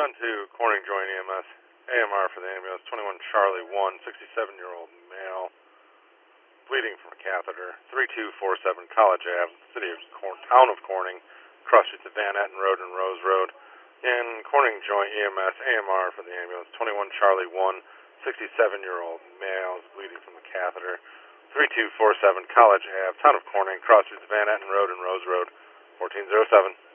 on to Corning Joint EMS. AMR for the ambulance, 21 Charlie 1, 67-year-old male, bleeding from a catheter, 3247 College Ave, town of Corning, cross streets of Van Etten Road and Rose Road. And Corning Joint EMS, AMR for the ambulance, 21 Charlie 1, 67-year-old male, bleeding from a catheter, 3247 College Ave, town of Corning, cross streets of Van Etten Road and Rose Road, 1407.